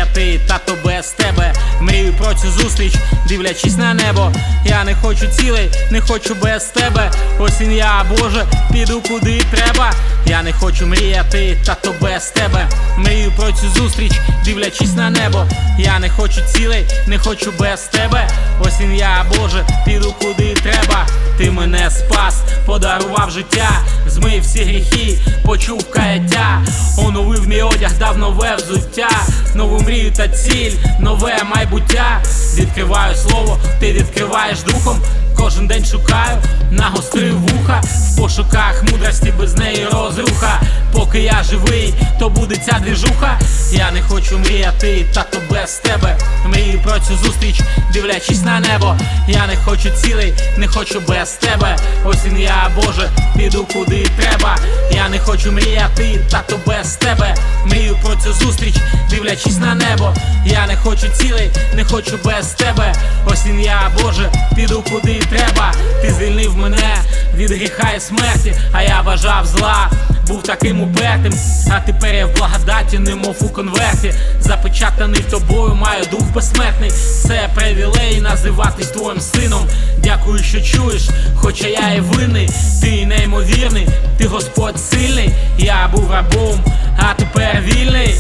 мріяти, тато, без тебе. Мрію про цю зустріч, дивлячись на небо. Я не хочу цілей, не хочу без тебе. Осінь я, Боже, піду куди треба. Я не хочу мріяти, тато, без тебе. Мрію про цю зустріч, дивлячись на небо. Я не хочу цілей, не хочу без тебе. Осінь я, Боже, піду куди треба. Ти мене спас, подарував життя, змив всі гріхи, почув каяття. Оновив мій одяг, дав нове взуття, нову мрію та ціль, нове майбуття. Відкриваю слово, ти відкриваєш духом. Кожен день шукаю, нагострив вуха. В пошуках мудрості, без неї розруха. Поки я живий, то буде ця двіжуха. Я не хочу мріяти, тато, без тебе. Мрію про цю зустріч, дивлячись на небо. Я не хочу цілей, не хочу без тебе. Осінь я, Боже, піду куди треба. Я не хочу мріяти, тато, без тебе. Мрію про цю зустріч, дивлячись на небо. Я не хочу цілей, не хочу без тебе. Осінь я, Боже, піду куди треба. Ти звільнив мене від гріха і смерті, а я бажав зла, був таким упертим. А тепер я в благодаті, немов у конверті. Запечатаний тобою, маю дух безсмертний. Це привілей називатись твоїм сином. Дякую, що чуєш, хоча я і винний. Ти неймовірний, ти Господь сильний. Я був рабом, а тепер вільний.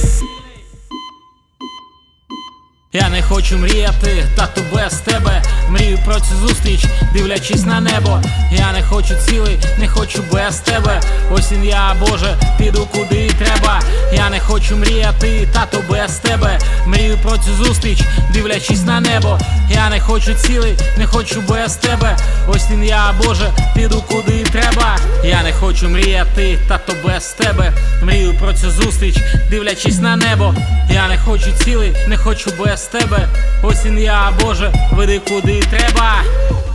Я не хочу мріяти, тато, без тебе. Мрію про цю зустріч, дивлячись на небо. Я не хочу цілей, не хочу без тебе. Осінь я, Боже, піду куди треба. Я не хочу мріяти, тато, без тебе. Мрію про цю зустріч, дивлячись на небо. Я не хочу цілей, не хочу без тебе. Осінь я, Боже, піду куди треба. Я не хочу мріяти, тато, без тебе. Мрію про цю зустріч, дивлячись на небо. Я не хочу цілей, не хочу без тебе. Осінь я, Боже, веди куди треба.